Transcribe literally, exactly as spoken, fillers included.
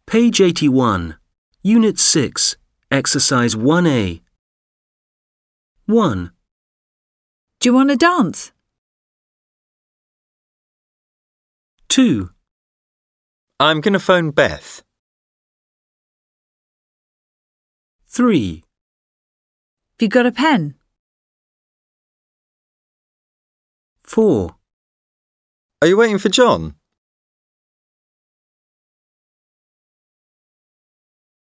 Page eighty-one, Unit six, Exercise one A. one. Do you want to dance? two. I'm going to phone Beth. three. Have you got a pen? four. Are you waiting for John?